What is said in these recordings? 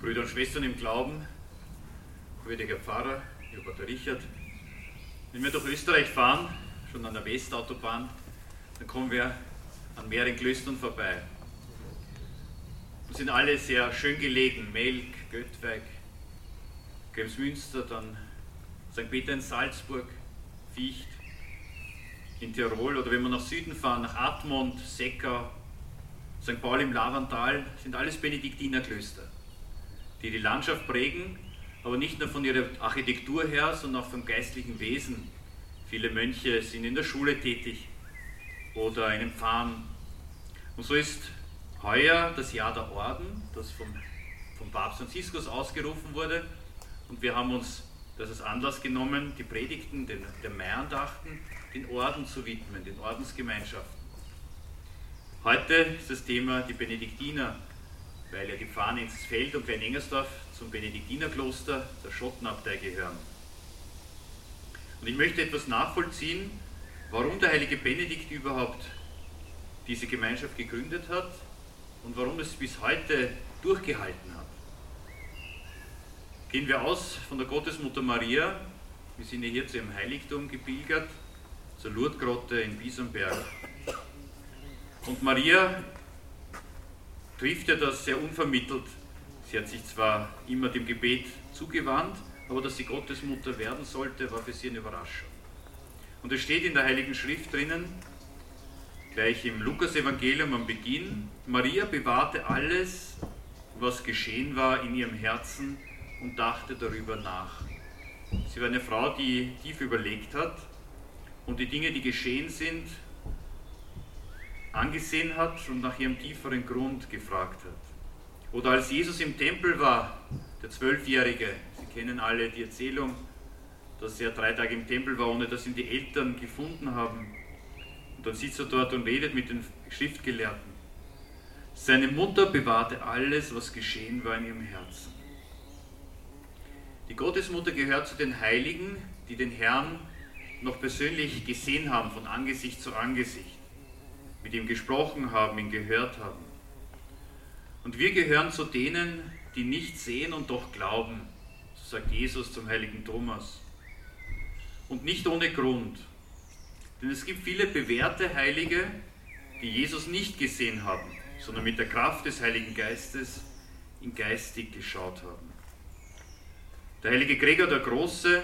Brüder und Schwestern im Glauben, würdiger Pfarrer, lieber Pater Richard. Wenn wir durch Österreich fahren, schon an der Westautobahn, dann kommen wir an mehreren Klöstern vorbei. Und sind alle sehr schön gelegen: Melk, Göttweig, Kremsmünster, dann St. Peter in Salzburg, Viecht in Tirol, oder wenn wir nach Süden fahren, nach Admont, Seckau, St. Paul im Lavantal, sind alles Benediktinerklöster, die die Landschaft prägen, aber nicht nur von ihrer Architektur her, sondern auch vom geistlichen Wesen. Viele Mönche sind in der Schule tätig oder in einem Pfarrn. Und so ist heuer das Jahr der Orden, das vom Papst Franziskus ausgerufen wurde, und wir haben uns das als Anlass genommen, die Predigten der Maiandachten den Orden zu widmen, den Ordensgemeinschaften. Heute ist das Thema die Benediktiner, weil ja die Pfarren Enzelsfeld und Klein-Engersdorf zum Benediktinerkloster der Schottenabtei gehören. Und ich möchte etwas nachvollziehen, warum der heilige Benedikt überhaupt diese Gemeinschaft gegründet hat und warum es bis heute durchgehalten hat. Gehen wir aus von der Gottesmutter Maria. Wir sind ja hier zu ihrem Heiligtum gepilgert, zur Lourdesgrotte in Biesenberg. Und Maria trifft ja das sehr unvermittelt. Sie hat sich zwar immer dem Gebet zugewandt, aber dass sie Gottesmutter werden sollte, war für sie eine Überraschung. Und es steht in der Heiligen Schrift drinnen, gleich im Lukas-Evangelium am Beginn: Maria bewahrte alles, was geschehen war, in ihrem Herzen und dachte darüber nach. Sie war eine Frau, die tief überlegt hat und die Dinge, die geschehen sind, angesehen hat und nach ihrem tieferen Grund gefragt hat. Oder als Jesus im Tempel war, der 12-Jährige, Sie kennen alle die Erzählung, dass er 3 Tage im Tempel war, ohne dass ihn die Eltern gefunden haben. Und dann sitzt er dort und redet mit den Schriftgelehrten. Seine Mutter bewahrte alles, was geschehen war, in ihrem Herzen. Die Gottesmutter gehört zu den Heiligen, die den Herrn noch persönlich gesehen haben, von Angesicht zu Angesicht, mit ihm gesprochen haben, ihn gehört haben. Und wir gehören zu denen, die nicht sehen und doch glauben, so sagt Jesus zum heiligen Thomas. Und nicht ohne Grund. Denn es gibt viele bewährte Heilige, die Jesus nicht gesehen haben, sondern mit der Kraft des Heiligen Geistes ihn geistig geschaut haben. Der heilige Gregor der Große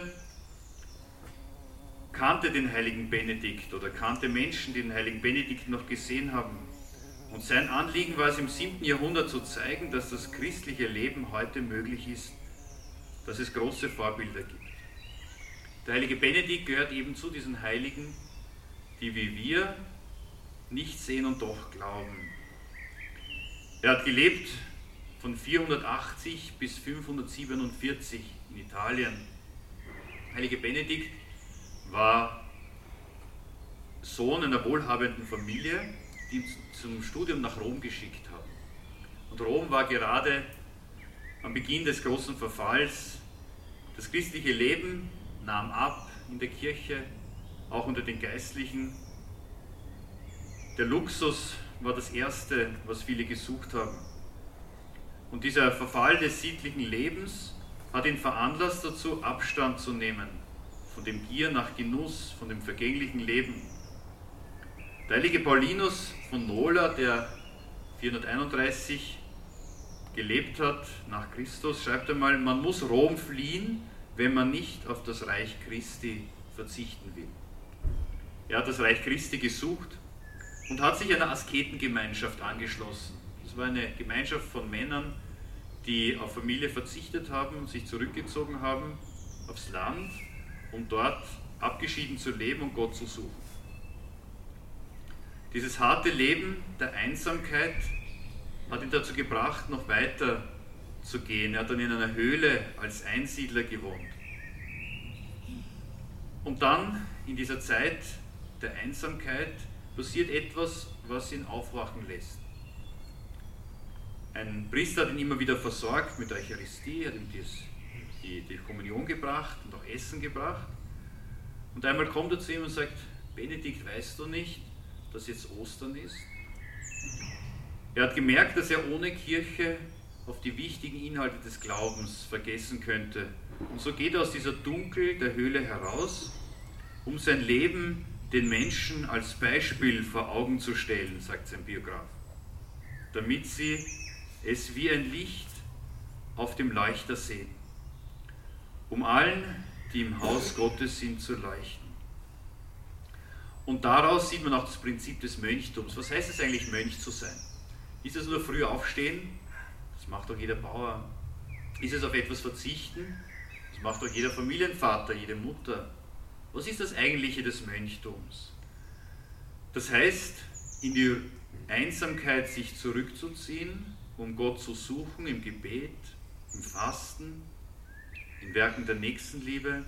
kannte den heiligen Benedikt oder kannte Menschen, die den heiligen Benedikt noch gesehen haben. Und sein Anliegen war es, im 7. Jahrhundert zu zeigen, dass das christliche Leben heute möglich ist, dass es große Vorbilder gibt. Der heilige Benedikt gehört eben zu diesen Heiligen, die wie wir nicht sehen und doch glauben. Er hat gelebt von 480 bis 547 in Italien. Der heilige Benedikt war Sohn einer wohlhabenden Familie, die ihn zum Studium nach Rom geschickt haben. Und Rom war gerade am Beginn des großen Verfalls. Das christliche Leben nahm ab in der Kirche, auch unter den Geistlichen. Der Luxus war das Erste, was viele gesucht haben. Und dieser Verfall des sittlichen Lebens hat ihn veranlasst dazu, Abstand zu nehmen von dem Gier nach Genuss, von dem vergänglichen Leben. Der heilige Paulinus von Nola, der 431 gelebt hat nach Christus, schreibt einmal: Man muss Rom fliehen, wenn man nicht auf das Reich Christi verzichten will. Er hat das Reich Christi gesucht und hat sich einer Asketengemeinschaft angeschlossen. Das war eine Gemeinschaft von Männern, die auf Familie verzichtet haben und sich zurückgezogen haben aufs Land, um dort abgeschieden zu leben und Gott zu suchen. Dieses harte Leben der Einsamkeit hat ihn dazu gebracht, noch weiter zu gehen. Er hat dann in einer Höhle als Einsiedler gewohnt. Und dann, in dieser Zeit der Einsamkeit, passiert etwas, was ihn aufwachen lässt. Ein Priester hat ihn immer wieder versorgt mit der Eucharistie, hat ihm die Kommunion gebracht und auch Essen gebracht. Und einmal kommt er zu ihm und sagt: Benedikt, weißt du nicht, dass jetzt Ostern ist? Er hat gemerkt, dass er ohne Kirche auf die wichtigen Inhalte des Glaubens vergessen könnte. Und so geht er aus dieser Dunkel der Höhle heraus, um sein Leben den Menschen als Beispiel vor Augen zu stellen, sagt sein Biograf, damit sie es wie ein Licht auf dem Leuchter sehen, um allen, die im Haus Gottes sind, zu leuchten. Und daraus sieht man auch das Prinzip des Mönchtums. Was heißt es eigentlich, Mönch zu sein? Ist es nur früh aufstehen? Das macht doch jeder Bauer. Ist es auf etwas verzichten? Das macht doch jeder Familienvater, jede Mutter. Was ist das Eigentliche des Mönchtums? Das heißt, in die Einsamkeit sich zurückzuziehen, um Gott zu suchen im Gebet, im Fasten, in Werken der Nächstenliebe,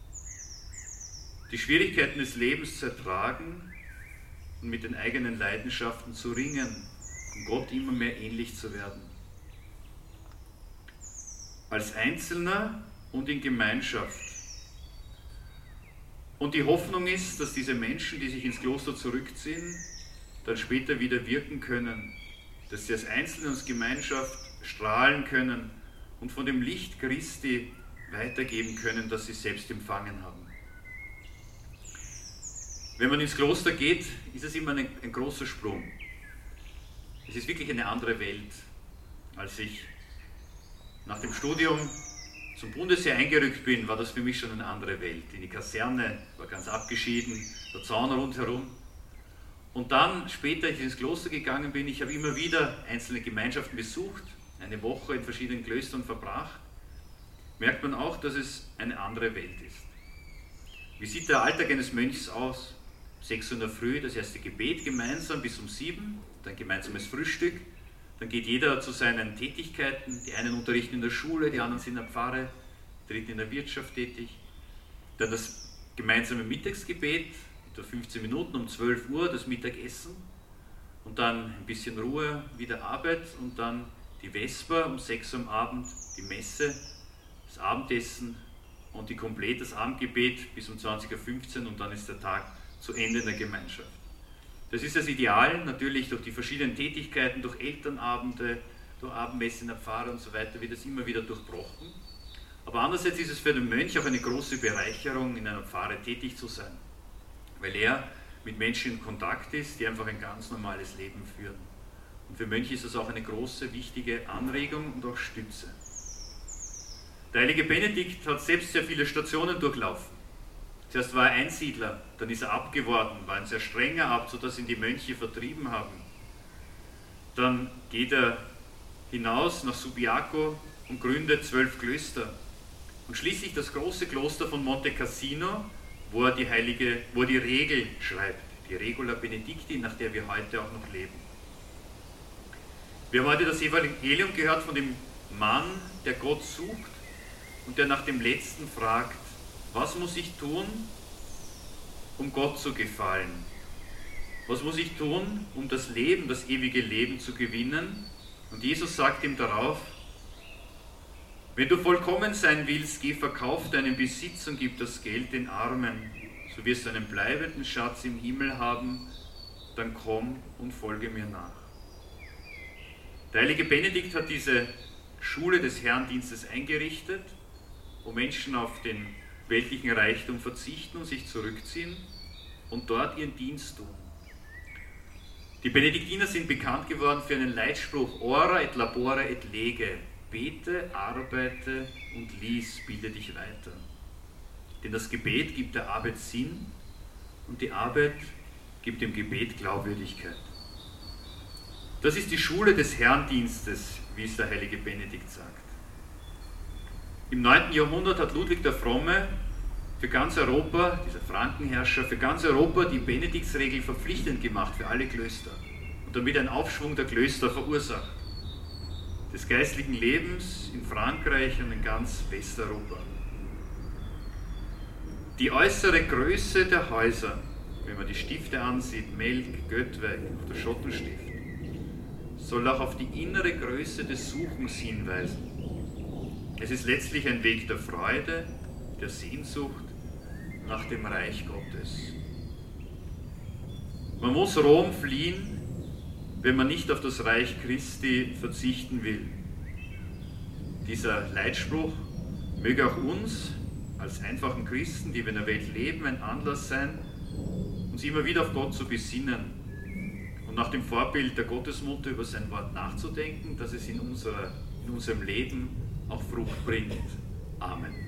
die Schwierigkeiten des Lebens zu ertragen und mit den eigenen Leidenschaften zu ringen, um Gott immer mehr ähnlich zu werden. Als Einzelner und in Gemeinschaft. Und die Hoffnung ist, dass diese Menschen, die sich ins Kloster zurückziehen, dann später wieder wirken können, dass sie als Einzelne und als Gemeinschaft strahlen können und von dem Licht Christi weitergeben können, das sie selbst empfangen haben. Wenn man ins Kloster geht, ist es immer ein großer Sprung. Es ist wirklich eine andere Welt. Als ich nach dem Studium zum Bundesheer eingerückt bin, war das für mich schon eine andere Welt. In die Kaserne, war ganz abgeschieden, der Zaun rundherum. Und dann, später, als ich ins Kloster gegangen bin, ich habe immer wieder einzelne Gemeinschaften besucht, eine Woche in verschiedenen Klöstern verbracht, merkt man auch, dass es eine andere Welt ist. Wie sieht der Alltag eines Mönchs aus? 6 Uhr in der Früh, das erste Gebet gemeinsam bis um 7, dann gemeinsames Frühstück, dann geht jeder zu seinen Tätigkeiten, die einen unterrichten in der Schule, die anderen sind in der Pfarre, die dritten in der Wirtschaft tätig. Dann das gemeinsame Mittagsgebet, etwa 15 Minuten, um 12 Uhr das Mittagessen und dann ein bisschen Ruhe, wieder Arbeit und dann die Vesper um 6 Uhr am Abend, die Messe, das Abendessen und das Abendgebet bis um 20.15 Uhr und dann ist der Tag zu Ende in der Gemeinschaft. Das ist das Ideal, natürlich durch die verschiedenen Tätigkeiten, durch Elternabende, durch Abendmesse in der Pfarre und so weiter wird es immer wieder durchbrochen. Aber andererseits ist es für den Mönch auch eine große Bereicherung, in einer Pfarre tätig zu sein, weil er mit Menschen in Kontakt ist, die einfach ein ganz normales Leben führen. Und für Mönche ist das auch eine große, wichtige Anregung und auch Stütze. Der heilige Benedikt hat selbst sehr viele Stationen durchlaufen. Zuerst war er Einsiedler, dann ist er Abt geworden, war ein sehr strenger Abt, sodass ihn die Mönche vertrieben haben. Dann geht er hinaus nach Subiaco und gründet 12 Klöster. Und schließlich das große Kloster von Monte Cassino, wo er die Regel schreibt, die Regula Benedicti, nach der wir heute auch noch leben. Wir haben heute das Evangelium gehört von dem Mann, der Gott sucht und der nach dem Letzten fragt, was muss ich tun, um Gott zu gefallen? Was muss ich tun, um das Leben, das ewige Leben zu gewinnen? Und Jesus sagt ihm darauf, wenn du vollkommen sein willst, geh, verkauf deinen Besitz und gib das Geld den Armen, so wirst du einen bleibenden Schatz im Himmel haben, dann komm und folge mir nach. Der heilige Benedikt hat diese Schule des Herrendienstes eingerichtet, wo Menschen auf den weltlichen Reichtum verzichten und sich zurückziehen und dort ihren Dienst tun. Die Benediktiner sind bekannt geworden für einen Leitspruch, ora et labora et lege, bete, arbeite und lies, bilde dich weiter. Denn das Gebet gibt der Arbeit Sinn und die Arbeit gibt dem Gebet Glaubwürdigkeit. Das ist die Schule des Herrendienstes, wie es der heilige Benedikt sagt. Im 9. Jahrhundert hat Ludwig der Fromme für ganz Europa, dieser Frankenherrscher, für ganz Europa die Benediktsregel verpflichtend gemacht für alle Klöster und damit einen Aufschwung der Klöster verursacht, des geistlichen Lebens in Frankreich und in ganz Westeuropa. Die äußere Größe der Häuser, wenn man die Stifte ansieht, Melk, Göttweig, der Schottenstift, soll auch auf die innere Größe des Suchens hinweisen. Es ist letztlich ein Weg der Freude, der Sehnsucht nach dem Reich Gottes. Man muss Rom fliehen, wenn man nicht auf das Reich Christi verzichten will. Dieser Leitspruch möge auch uns als einfachen Christen, die wir in der Welt leben, ein Anlass sein, uns immer wieder auf Gott zu besinnen und nach dem Vorbild der Gottesmutter über sein Wort nachzudenken, dass es in unserem Leben auch Frucht bringt. Amen.